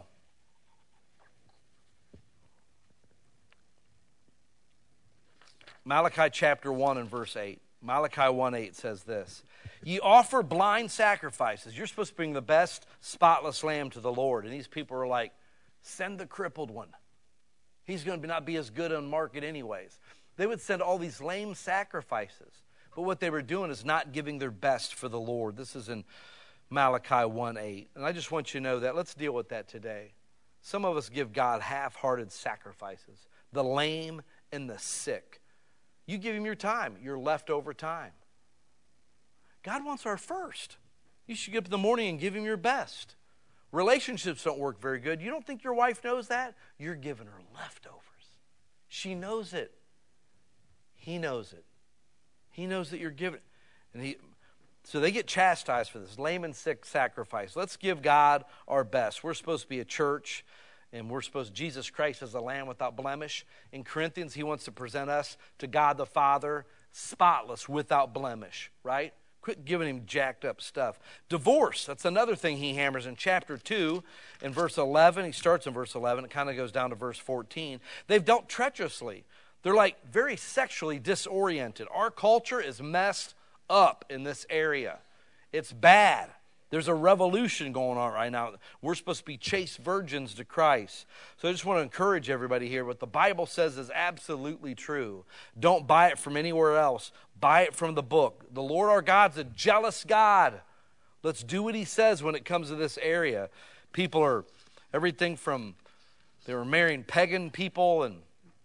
Malachi chapter one and verse eight. Malachi one eight says this. Ye offer blind sacrifices. You're supposed to bring the best spotless lamb to the Lord. And these people are like, send the crippled one. He's going to not be as good on market anyways. They would send all these lame sacrifices. But what they were doing is not giving their best for the Lord. This is in Malachi one eight. And I just want you to know that. Let's deal with that today. Some of us give God half-hearted sacrifices. The lame and the sick. You give him your time, your leftover time. God wants our first. You should get up in the morning and give him your best. Relationships don't work very good. You don't think your wife knows that? You're giving her leftovers. She knows it. He knows it. He knows that you're giving. And he, so they get chastised for this. Lame and sick sacrifice. Let's give God our best. We're supposed to be a church. And we're supposed, Jesus Christ is a lamb without blemish. In Corinthians, he wants to present us to God the Father, spotless, without blemish, right? Quit giving him jacked up stuff. Divorce, that's another thing he hammers in chapter two, in verse eleven. He starts in verse eleven. It kind of goes down to verse fourteen. They've dealt treacherously. They're like very sexually disoriented. Our culture is messed up in this area. It's bad. There's a revolution going on right now. We're supposed to be chaste virgins to Christ. So I just want to encourage everybody here. What the Bible says is absolutely true. Don't buy it from anywhere else. Buy it from the book. The Lord our God's a jealous God. Let's do what he says when it comes to this area. People are, everything from, they were marrying pagan people, and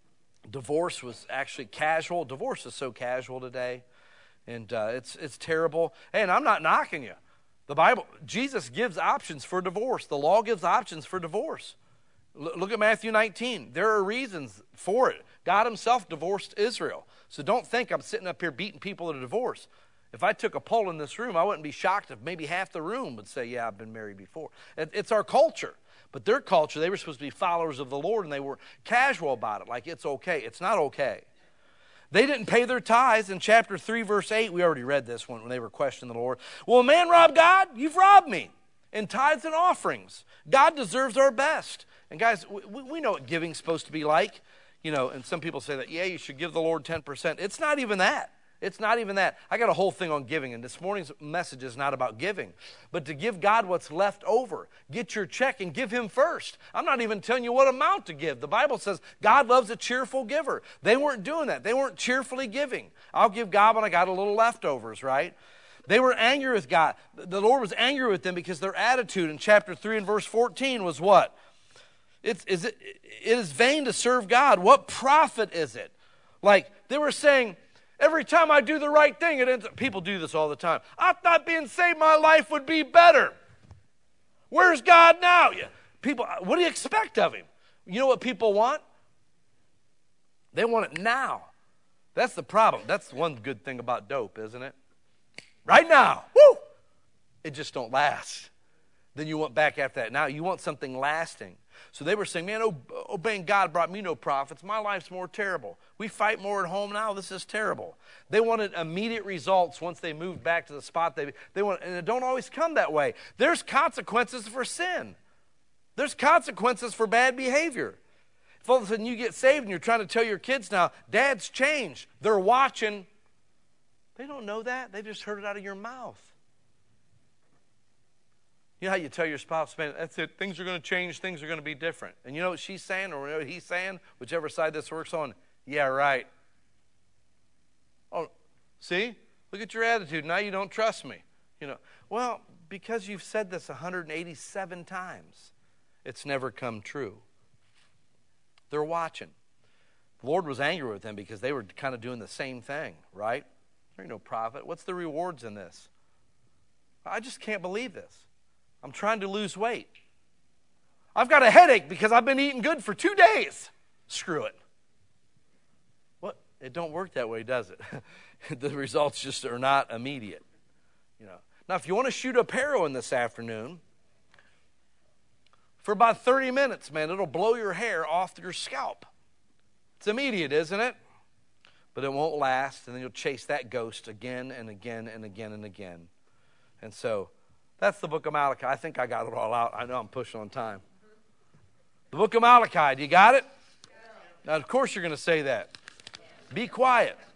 divorce was actually casual. Divorce is so casual today. And uh, it's it's terrible. Hey, and I'm not knocking you. The Bible, Jesus gives options for divorce. The law gives options for divorce. L- look at Matthew nineteen. There are reasons for it. God himself divorced Israel. So don't think I'm sitting up here beating people to divorce. If I took a poll in this room, I wouldn't be shocked if maybe half the room would say, yeah, I've been married before. It, it's our culture. But their culture, they were supposed to be followers of the Lord, and they were casual about it, like it's okay. It's not okay. They didn't pay their tithes. In chapter three, verse eight, we already read this one when they were questioning the Lord. Will a man rob God? You've robbed me. In tithes and offerings. God deserves our best. And guys, we, we know what giving's supposed to be like. You know, and some people say that, yeah, you should give the Lord ten percent. It's not even that. It's not even that. I got a whole thing on giving, and this morning's message is not about giving, but to give God what's left over. Get your check and give him first. I'm not even telling you what amount to give. The Bible says God loves a cheerful giver. They weren't doing that. They weren't cheerfully giving. I'll give God when I got a little leftovers, right? They were angry with God. The Lord was angry with them because their attitude in chapter three and verse fourteen was what? It's, is it, it is vain to serve God. What profit is it? Like, they were saying, every time I do the right thing, it ends up, people do this all the time. I thought being saved, my life would be better. Where's God now? People, what do you expect of him? You know what people want? They want it now. That's the problem. That's one good thing about dope, isn't it? Right now. Woo! It just don't last. Then you want back after that. Now you want something lasting. So they were saying, man, obeying God brought me no profits. My life's more terrible. We fight more at home now. This is terrible. They wanted immediate results once they moved back to the spot. They, they want, and it don't always come that way. There's consequences for sin. There's consequences for bad behavior. If all of a sudden you get saved and you're trying to tell your kids now, Dad's changed. They're watching. They don't know that. They've just heard it out of your mouth. You know how you tell your spouse, man, that's it, things are going to change, things are going to be different. And you know what she's saying or what he's saying, whichever side this works on? Yeah, right. Oh, see? Look at your attitude. Now you don't trust me. You know, well, because you've said this one hundred eighty-seven times. it's never come true. They're watching. The Lord was angry with them because they were kind of doing the same thing, right? There ain't no profit. What's the rewards in this? I just can't believe this. I'm trying to lose weight. I've got a headache because I've been eating good for two days. Screw it. What? It don't work that way, does it? The results just are not immediate. You know. Now, if you want to shoot up heroin this afternoon, for about thirty minutes, man, it'll blow your hair off your scalp. It's immediate, isn't it? But it won't last, and then you'll chase that ghost again and again and again and again. And so, that's the book of Malachi. I think I got it all out. I know I'm pushing on time. The book of Malachi, do you got it? Now, of course you're going to say that. Be quiet.